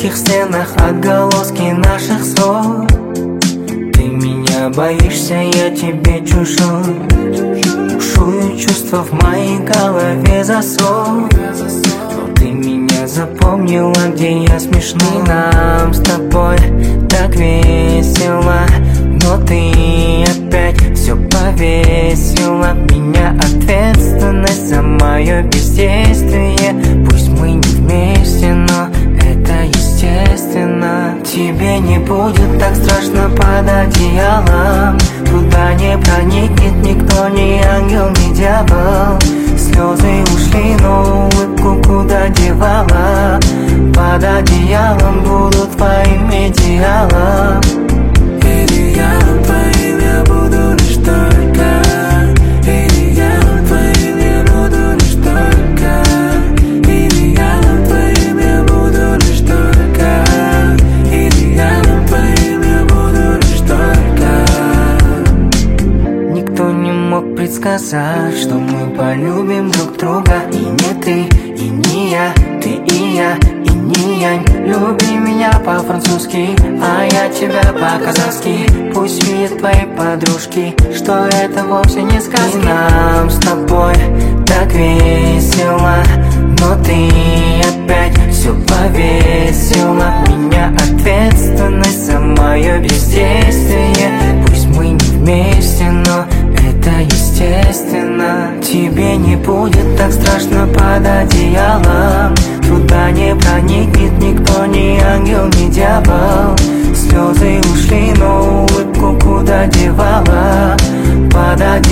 этих стенах отголоски наших ссор. Ты меня боишься, я тебе чужой. Бушуют чувства в моей голове засор. Но ты меня запомнила, где я смешный. Нам с тобой так весело, но ты опять все повесила. Меня ответственность за мое бездействие. Пусть мы не вместе, но это естественно. Тебе не будет так страшно под одеялом. Туда не проникнет никто, ни ангел, ни дьявол. Слезы ушли, но улыбку куда девала? Под одеялом буду твоим идеалом. Идеалом твоим я буду лишь только. Идеалом твоим я буду лишь только. Идеалом твоим я буду лишь только. Идеалом твоим я буду лишь только. Никто не мог предсказать, что мы полюбим друг друга. И не ты, и не я, ты и я, и не янь. Люби меня по-французски, а я тебя по-казахски. Пусть видят твои подружки, что это вовсе не сказки. Нам с тобой так весело, но ты опять все повесила. Меня ответственность за мое бездействие. Пусть мы не вместе, но это естественно. Тебе не будет так страшно под одеялом. Туда не проникнет никто, ни ангел, ни дьявол. Слезы ушли, но улыбку куда девала? Под одеялом